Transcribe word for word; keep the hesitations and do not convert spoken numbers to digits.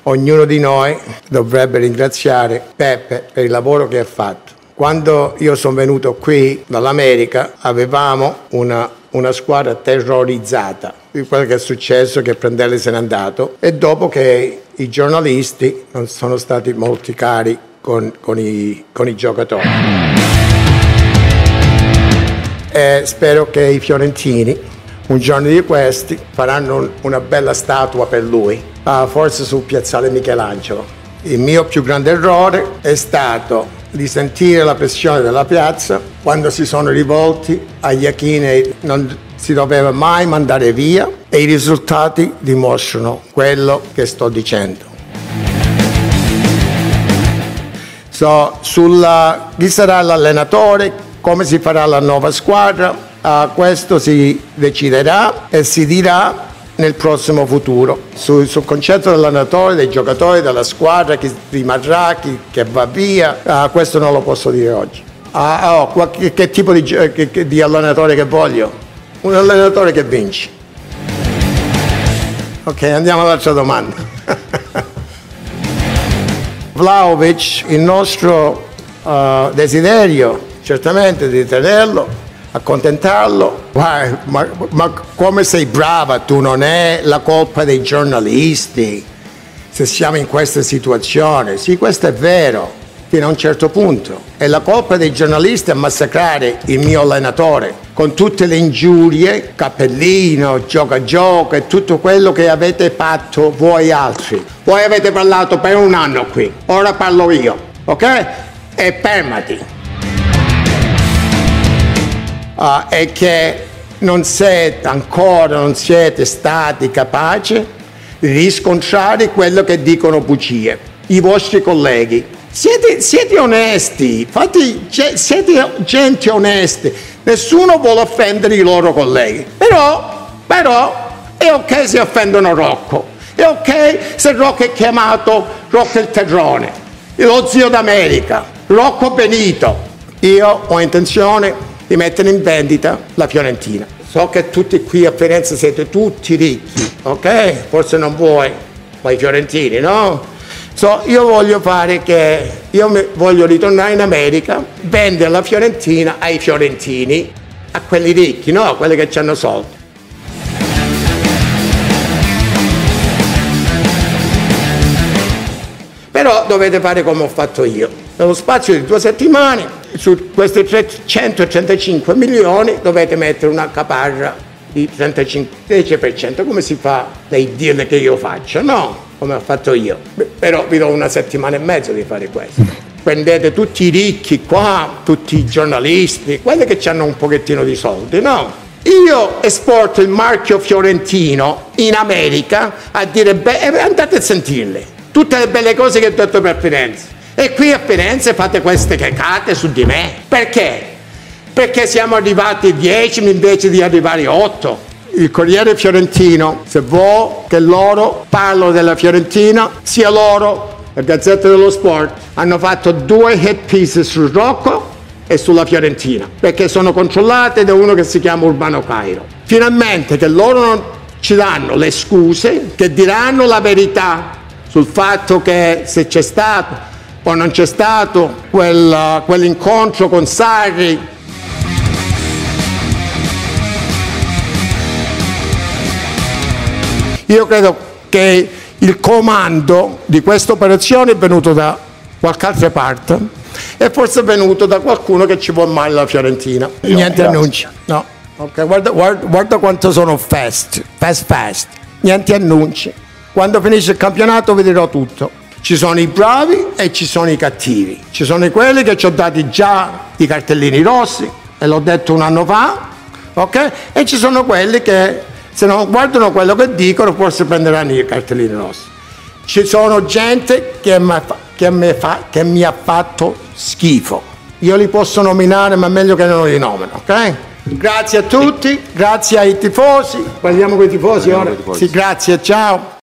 ognuno di noi dovrebbe ringraziare Peppe per il lavoro che ha fatto. Quando io sono venuto qui dall'America avevamo una, una squadra terrorizzata di quello che è successo, che Prandelli se n'è andato, e dopo che i giornalisti non sono stati molto cari con, con, i, con i giocatori. E spero che i fiorentini un giorno di questi faranno una bella statua per lui, uh, forse sul piazzale Michelangelo. Il mio più grande errore è stato di sentire la pressione della piazza quando si sono rivolti agli Iachini, non si doveva mai mandare via, e i risultati dimostrano quello che sto dicendo. So, sulla chi sarà l'allenatore, come si farà la nuova squadra, uh, questo si deciderà e si dirà nel prossimo futuro. Sul, sul concetto dell'allenatore, dei giocatori, della squadra, chi rimarrà, chi che va via, uh, questo non lo posso dire oggi. Uh, oh, che, che tipo di, che, di allenatore che voglio? Un allenatore che vince. Ok, andiamo all'altra domanda. Vlahovic, il nostro uh, desiderio certamente di tenerlo, accontentarlo. Ma, ma, ma come sei brava tu, non è la colpa dei giornalisti se siamo in questa situazione. Sì, questo è vero fino a un certo punto, è la colpa dei giornalisti a massacrare il mio allenatore con tutte le ingiurie, cappellino, gioca a gioco e tutto quello che avete fatto voi altri. Voi avete parlato per un anno qui, ora parlo io, ok? E fermati. Uh, è che non siete ancora, non siete stati capaci di riscontrare quello che dicono bugie, i vostri colleghi. Siete, siete onesti, fate, siete gente onesti, nessuno vuole offendere i loro colleghi, però, però è ok se offendono Rocco, è ok se Rocco è chiamato Rocco il Terrone, lo zio d'America, Rocco Benito. Io ho intenzione di mettere in vendita la Fiorentina. So che tutti qui a Firenze siete tutti ricchi, ok? Forse non voi, ma i fiorentini, no? So, io voglio fare che, io mi, voglio ritornare in America, vendere la Fiorentina ai fiorentini, a quelli ricchi, no? A quelli che hanno soldi. Però dovete fare come ho fatto io. Nello spazio di due settimane, su questi trecentotrentacinque milioni, dovete mettere una caparra di trentacinque dieci per cento, come si fa nei deal che io faccio, no? Come ho fatto io. Beh, però vi do una settimana e mezzo di fare questo. Prendete tutti i ricchi qua, tutti i giornalisti, quelli che hanno un pochettino di soldi, no? Io esporto il marchio fiorentino in America a dire, beh, andate a sentirle, tutte le belle cose che ho detto per Firenze. E qui a Firenze fate queste cacate su di me. Perché? Perché siamo arrivati a dieci invece di arrivare a otto. Il Corriere Fiorentino, se vuoi che loro parlo della Fiorentina, sia loro, la Gazzetta dello Sport, hanno fatto due hit pieces su Rocco e sulla Fiorentina, perché sono controllate da uno che si chiama Urbano Cairo. Finalmente che loro non ci danno le scuse, che diranno la verità sul fatto che se c'è stato o non c'è stato quel, quell'incontro con Sarri. Io credo che il comando di questa operazione è venuto da qualche altra parte e forse è venuto da qualcuno che ci vuole male la Fiorentina. No, niente grazie. Annunci. No. Okay, guarda, guarda, guarda quanto sono fast, fast fast. Niente annunci. Quando finisce il campionato vi dirò tutto. Ci sono i bravi e ci sono i cattivi. Ci sono quelli che ci ho dati già i cartellini rossi, e l'ho detto un anno fa, ok? E ci sono quelli che se non guardano quello che dicono forse prenderanno i cartellini rossi. Ci sono gente che mi, fa, che, mi fa, che mi ha fatto schifo. Io li posso nominare, ma è meglio che non li nomino, ok? Grazie a tutti, grazie ai tifosi. Parliamo con i tifosi ora? Sì, grazie, ciao.